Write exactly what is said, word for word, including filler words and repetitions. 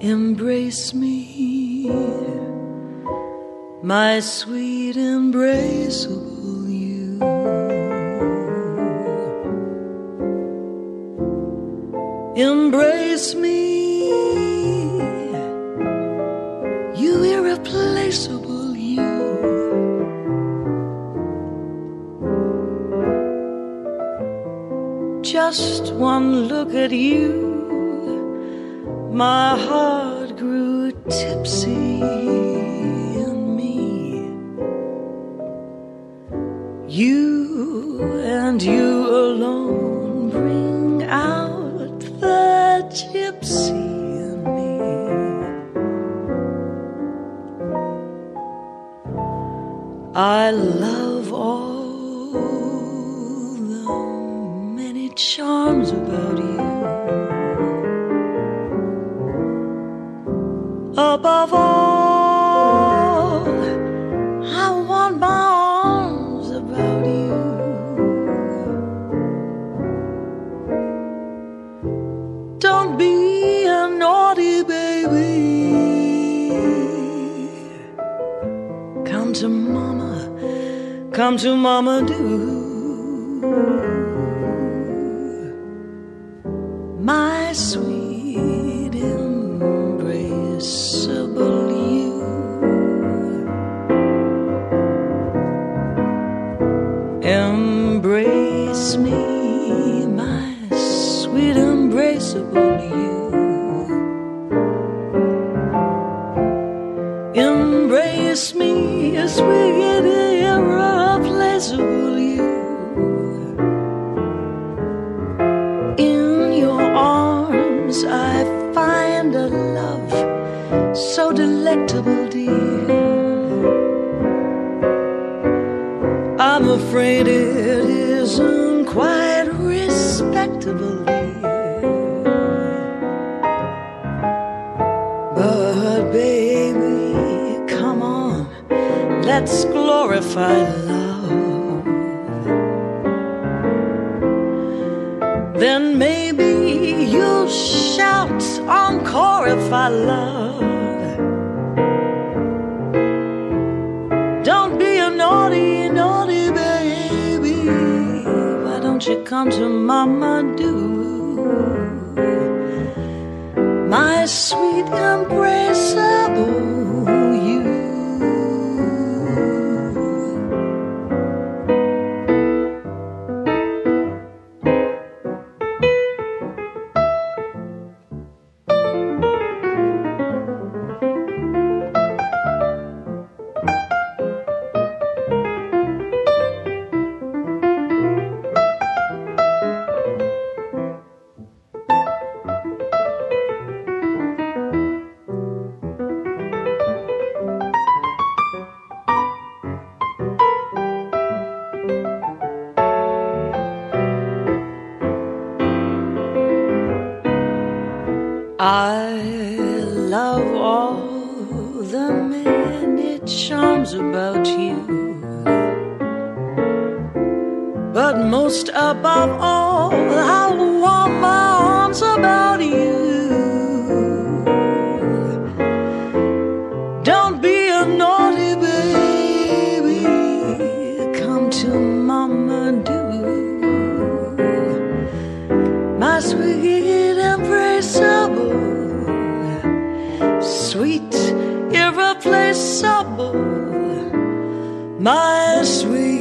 embrace me, my sweet embraceable you. Embrace me, you irreplaceable you. Just one look at you, my heart grew tipsy in me. You and you alone bring out the gypsy in me. I love all the many charms about you. Above all, I want my arms about you. Don't be a naughty baby. Come to mama, come to mama do. My sweet embraceable you. Embrace me, my sweet embraceable you. Embrace me, a sweet irreplaceable you. In your arms I find a love so delectable, dear. I'm afraid it isn't quite respectable, dear. But baby, come on, let's glorify love. Then maybe you'll shout encore if I love. Don't be a naughty, naughty baby. Why don't you come to mama do? My sweet embraceable you. I love all the many charms about you, but most above all, I want my arms about you. Don't be a naughty baby, come to mama do. My sweet embraceable, sweet irreplaceable, my sweet